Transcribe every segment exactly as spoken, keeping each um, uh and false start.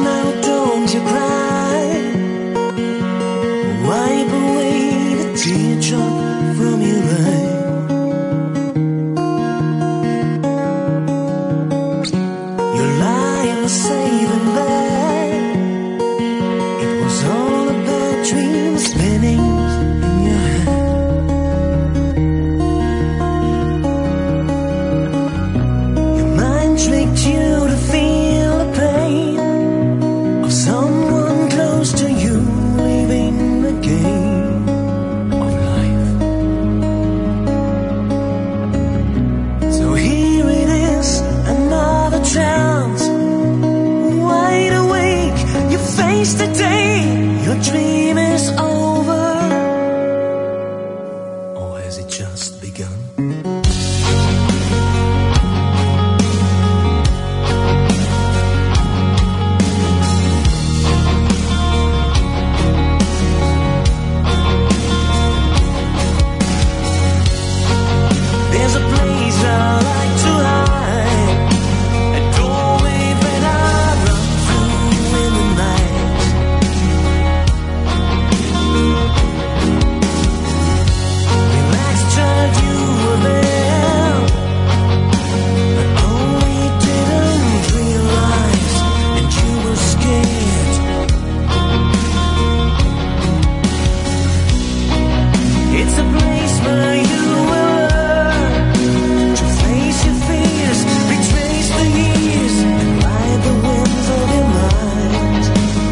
now don't you cry. Wipe away the teardrop from your eye. You're lying safe in bed. It was all about dreams spinning in your head. Your mind tricked you to feel the pain of someone close to you leaving the game of life. So here it is, another chance. Wide awake, you face the day. Your dream is over, or has it just begun? There's a place I like to hide, a doorway that I run through in the night. Relax, child, you were there, but only didn't realize, and you were scared. It's a place where you will learn to face your fears, retrace the years, and ride the winds of your mind.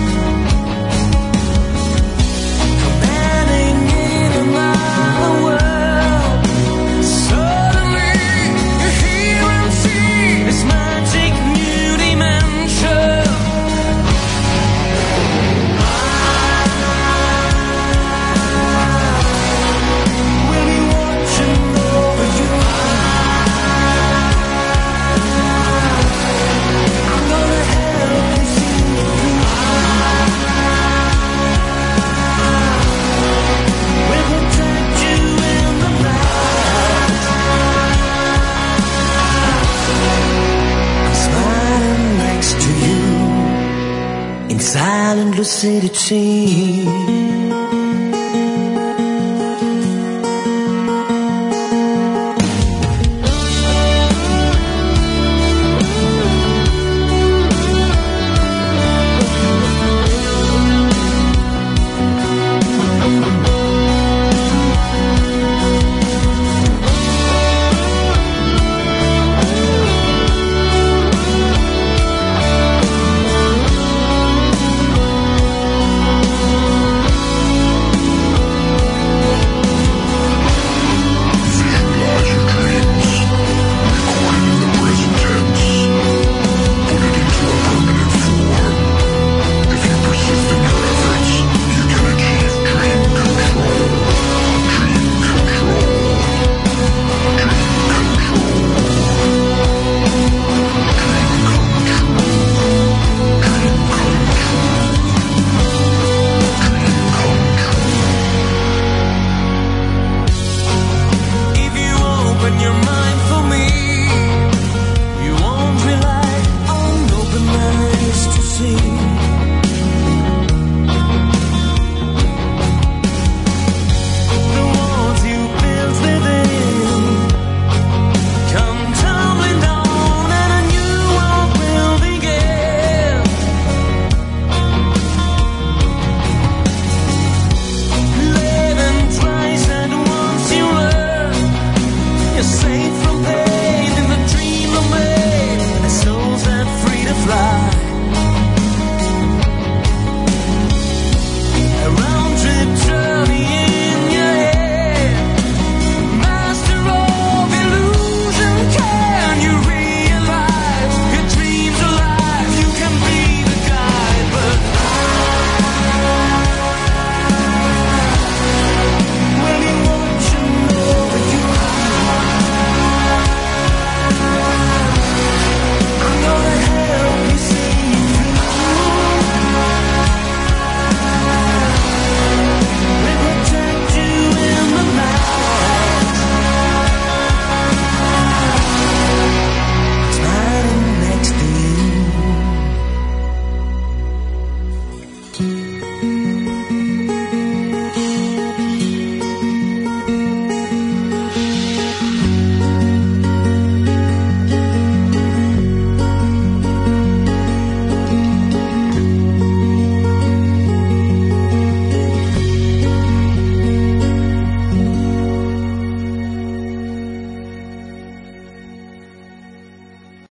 Commanding in another world, suddenly you hear and see this magic new dimension. We'll be watching over you. I'm gonna help you see it through. We'll protect you in the night. I'm smiling next to you in silent lucidity.